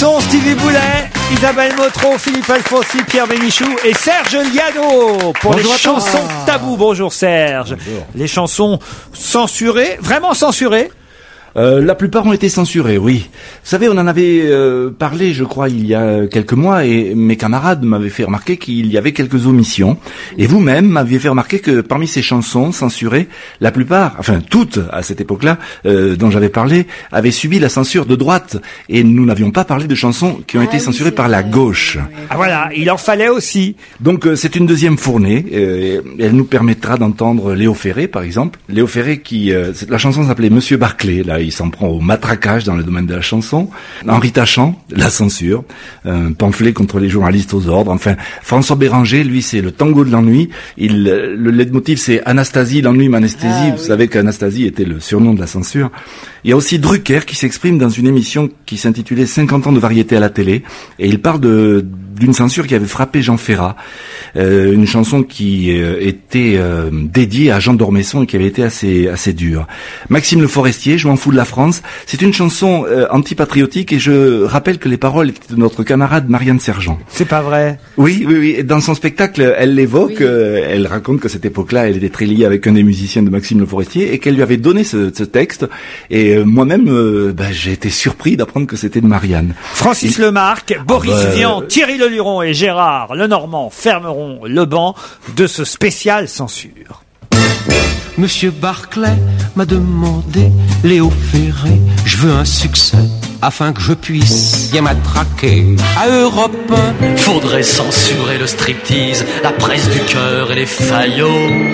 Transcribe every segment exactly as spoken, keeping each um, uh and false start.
sont Stevie Boulet, Isabelle Motro, Philippe Alfonsi, Pierre Bénichou et Serge Liado pour Bonjour les chansons tabous. Bonjour Serge. Bonjour. Les chansons censurées, vraiment censurées? Euh, la plupart ont été censurés, oui. Vous savez, on en avait euh, parlé, je crois, il y a quelques mois, et mes camarades m'avaient fait remarquer qu'il y avait quelques omissions. Et vous-même m'aviez fait remarquer que parmi ces chansons censurées, la plupart, enfin toutes à cette époque-là, euh, dont j'avais parlé, avaient subi la censure de droite. Et nous n'avions pas parlé de chansons qui ont ah, été oui, censurées par la gauche. Ah voilà, il en fallait aussi. Donc euh, c'est une deuxième fournée. Euh, elle nous permettra d'entendre Léo Ferré, par exemple. Léo Ferré qui, euh, la chanson s'appelait Monsieur Barclay, là. Il s'en prend au matraquage dans le domaine de la chanson. Henri Tachant, la censure, un pamphlet contre les journalistes aux ordres. Enfin, François Béranger, lui, c'est le tango de l'ennui. Il, le leitmotiv, c'est Anastasie, l'ennui m'anesthésie. Ah, Vous oui. savez qu'Anastasie était le surnom de la censure. Il y a aussi Drucker qui s'exprime dans une émission qui s'intitulait cinquante ans de variété à la télé. Et il parle de d'une censure qui avait frappé Jean Ferrat. Euh, une chanson qui euh, était euh, dédiée à Jean d'Ormesson et qui avait été assez assez dure. Maxime Le Forestier, Je m'en fous de la France. C'est une chanson euh, antipatriotique et je rappelle que les paroles étaient de notre camarade Marianne Sergent. C'est pas vrai? Oui, oui, oui. Dans son spectacle, elle l'évoque. Oui. Euh, elle raconte que cette époque-là, elle était très liée avec un des musiciens de Maxime Le Forestier et qu'elle lui avait donné ce, ce texte. Et euh, moi-même, euh, bah, j'ai été surpris d'apprendre que c'était de Marianne. Francis et... Lemarque, Boris ah bah... Vian, Thierry Leluron et Gérard Lenormand fermeront le banc de ce spécial censure. Monsieur Barclay m'a demandé, Léo Ferré, je veux un succès afin que je puisse bien matraquer. À Europe un, faudrait censurer le striptease, la presse du cœur et les faillots.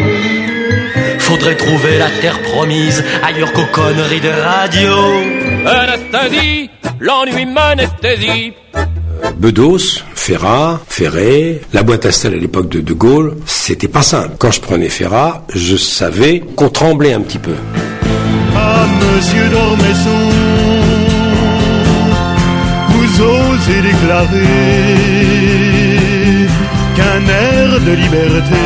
Faudrait trouver la terre promise ailleurs qu'aux conneries de radio. Anastasie, l'ennui m'anesthésie. Bedos, Ferrat, Ferré, la boîte à stèles à l'époque de De Gaulle, c'était pas simple. Quand je prenais Ferrat, je savais qu'on tremblait un petit peu. Ah, monsieur Dormesson, vous osez déclarer qu'un air de liberté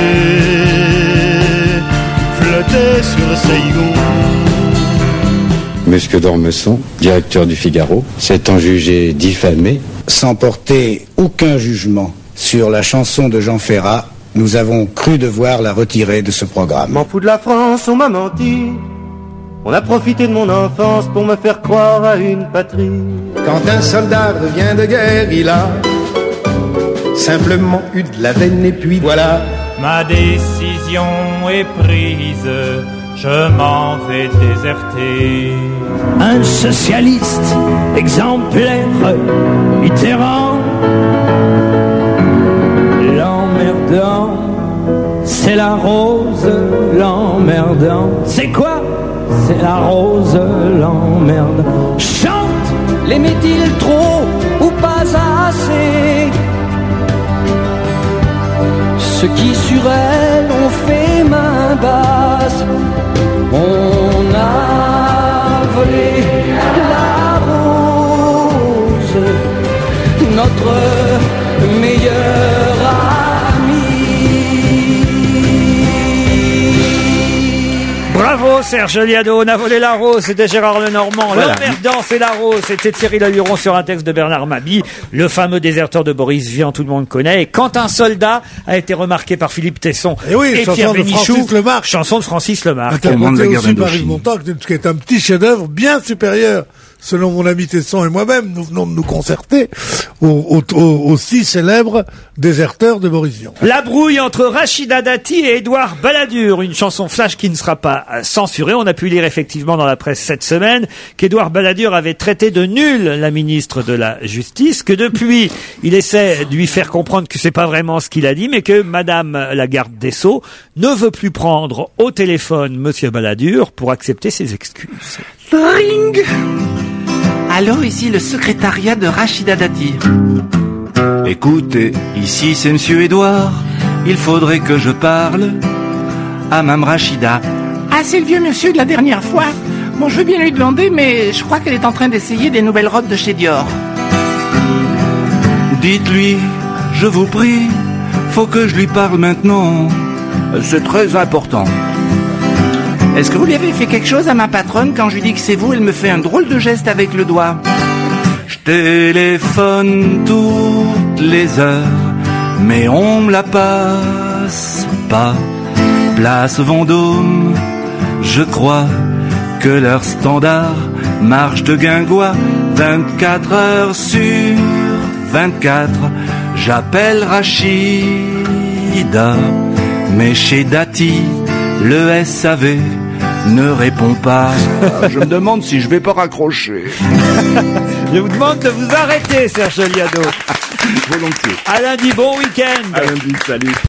flottait sur Saigon. Monsieur Dormesson, directeur du Figaro, s'étant jugé diffamé, sans porter aucun jugement sur la chanson de Jean Ferrat, nous avons cru devoir la retirer de ce programme. M'en fous de la France, on m'a menti. On a profité de mon enfance pour me faire croire à une patrie. Quand un soldat revient de guerre, il a simplement eu de la veine et puis voilà. Ma décision est prise, je m'en vais déserter. Un socialiste exemplaire, Mitterrand. L'emmerdant, c'est la rose, l'emmerdant. C'est quoi? C'est la rose, l'emmerde. Chante, l'aimait-il trop ou pas assez? Ceux qui sur elle ont fait main basse, on a volé la rose, notre meilleur ami. Bravo Serge Liado, on a volé la rose, c'était Gérard Lenormand. Voilà. L'emmerdant, c'est la rose, c'était Thierry Leluron sur un texte de Bernard Mabie, le fameux déserteur de Boris Vian, tout le monde connaît. Et Quand un soldat a été remarqué par Philippe Tesson et, oui, et Pierre Bénichou, chanson de Francis Lemarque. Interprété aussi par Yves Montand, qui est un petit chef-d'œuvre bien supérieur, selon mon ami Tesson et moi-même, nous venons de nous concerter au, au, au, au si célèbre déserteur de Boris Vian. La brouille entre Rachida Dati et Édouard Balladur, une chanson flash qui ne sera pas censurée. On a pu lire effectivement dans la presse cette semaine qu'Édouard Balladur avait traité de nulle la ministre de la Justice, que depuis, il essaie de lui faire comprendre que c'est pas vraiment ce qu'il a dit, mais que Madame la garde des Sceaux ne veut plus prendre au téléphone Monsieur Balladur pour accepter ses excuses. Ring! Allô, ici le secrétariat de Rachida Dati. Écoutez, ici c'est Monsieur Édouard. Il faudrait que je parle à Mme Rachida. Ah, c'est le vieux monsieur de la dernière fois. Bon, je veux bien lui demander, mais je crois qu'elle est en train d'essayer des nouvelles robes de chez Dior. Dites-lui, je vous prie, faut que je lui parle maintenant. C'est très important. Est-ce que vous lui avez fait quelque chose à ma patronne quand je lui dis que c'est vous? Elle me fait un drôle de geste avec le doigt. Je téléphone toutes les heures, mais on me la passe pas. Place Vendôme, je crois que leur standard marche de guingois. Vingt-quatre heures sur vingt-quatre, j'appelle Rachida, mais chez Dati, le S A V ne répond pas. Je me demande si je vais pas raccrocher. Je vous demande de vous arrêter, Serge Liado. Volontiers. À lundi, bon week-end. À lundi, salut.